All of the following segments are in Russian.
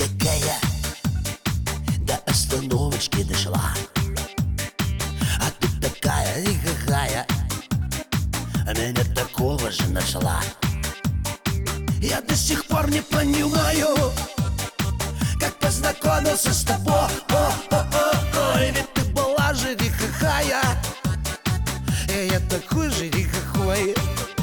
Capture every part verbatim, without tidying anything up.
какая до остановочки дошла, а ты такая никакая, меня такого же нашла. Я до сих пор не понимаю, как познакомился с тобой. Ой, ведь ты была же никакая, и я такой же никакой.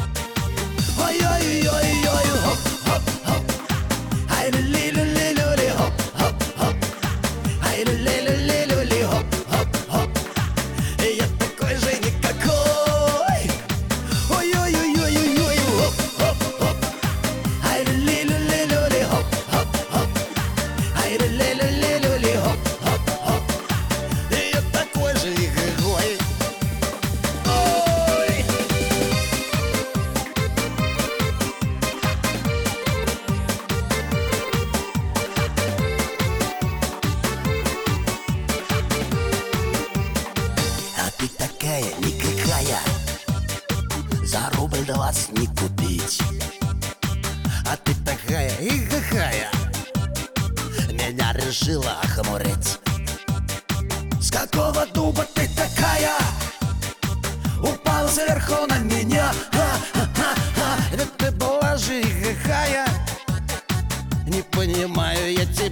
Ой-ой-ой-ой, хоп-хоп-хоп, ай-ли-ли-ли-ли-ли, хоп-хоп-хоп, ай-ли-ли-ли-ли-ли, хоп-хоп-хоп, и я такой же никакой. Ой-ой-ой-ой-ой, хоп-хоп-хоп, ай-ли-ли-ли-ли-ли, хоп-хоп-хоп, ай-ли-ли-ли-ли-ли, хоп-хоп-хоп, и я такой же никакой. Ой! А ты такая никакая, за рубль двадцать не купить. А ты такая никакая, меня решила охмурить. С какого дуба ты такая упала сверху на меня? Ха-ха-ха-ха. Ведь ты была же никакая, не понимаю я тебя.